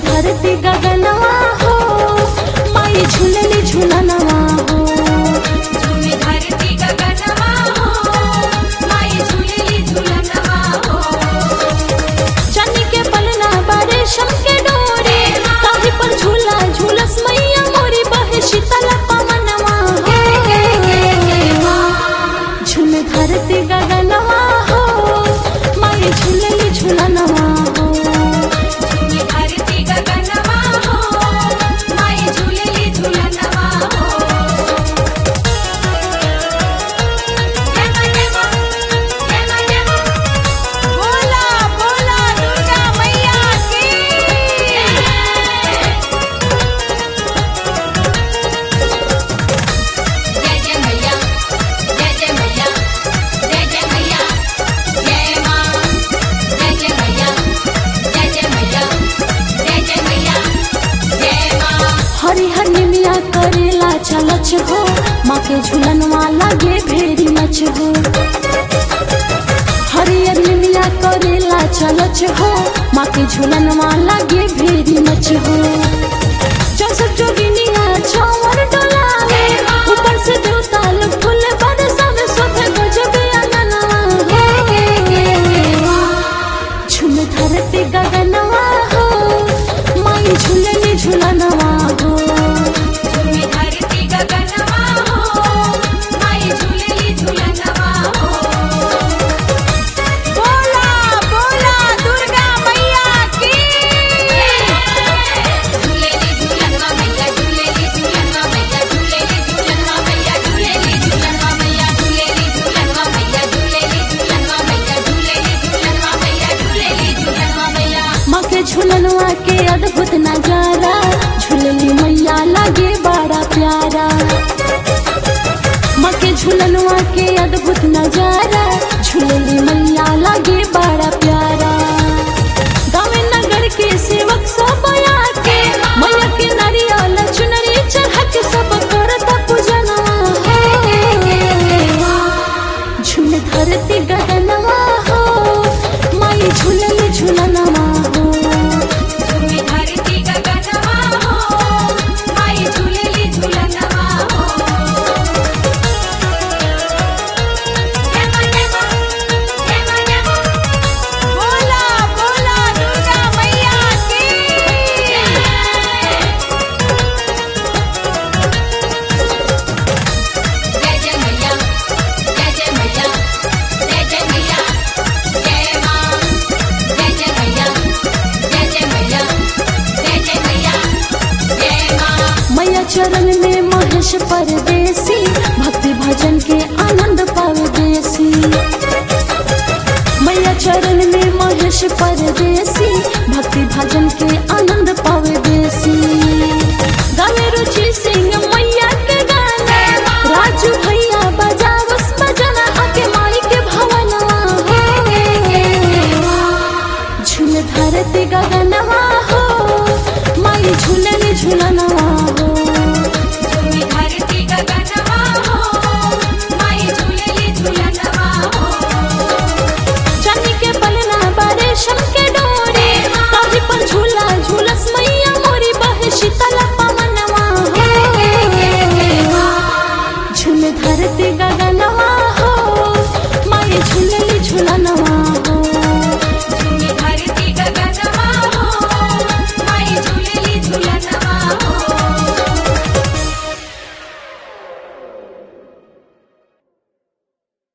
धरती गगनवा हो, माई झूलली झूलनवा हो। झूमे धरती गगनवा हो, माई झूलली झूलनवा हो। चन्नी के पलना बारे शम के डोरे, ताही पर झूला झूलस मैया मोरी, बहे शीतल पवनवा हो। झूमे धरती गगनवा हो, माई झूलली झूलनवा हो। झूमे धरती गगनवा हो, माई झूलली झूलनवा हो। बोला बोला दुर्गा मैया की। जय जय मैया, जय जय मैया, जय जय मैया, जय मां। जय जय मैया, जय जय मैया, जय जय मैया, जय मां। हरि हरि मिया करेला चलच हो, माँ के झूलनवा लागे भेरी मच हो। हरि हरि मिया करेला चलच हो, माँ के झूलनवा लागे भेरी मच हो। जैसे जोगिनिया छावर डोलावे, ऊपर से देवता लोग फूल बरसावे, सोते गजबे आंगनवा हो। झूम धरती गगनवा हो, माई झूलली झूलनवा हो। झूमे धरती गगनवा हो, माई झूलली झूलनवा हो। बोला बोला दुर्गा मैया की। झूलली झूलनवा मैया, झूलली झूलनवा मैया, झूलली झूलनवा मैया, झूलली झूलनवा मैया, झूलली झूलनवा मैया, झूलली झूलनवा मैया, झूलली झूलनवा मैया, झूलली झूलनवा मैया। माँ के झूलनवा के अद्भुत नजारा, झूलली मैया लागे बड़ा प्यारा। माँ के झूलनवा के अद्भुत नजारा, झूलली मैया लागे बड़ा प्यारा। गाँव नगर के सेवक सब आके, मैया के नारियल चुनरी चढ़ा के सब करता पूजनवा हो। झूम धरती गगनवा हो, माई झूलली झूलनवा हो। झूमे धरती गगनवा हो, माई झूलली झूलनवा हो। बोला बोला दुर्गा मैया की। जय जय मैया, जय जय मैया, जय जय मैया, जय मां। जय जय मैया, जय जय मैया, जय जय मैया, जय मां। मैया चरण में महेश परदेसी, भक्ति भजन के आनंद पावे देसी। मैया चरण में महेश परदेसी, भक्ति भजन के आनंद पावे देसी। गावे रुचि सिंह मैया के गाना, राजू भैया बजावस बजना, आके माई के भवनवा हो। झूल धरती गगनवा हो, माई झूलली झूलनवा हो। झूमे धरती गगनवा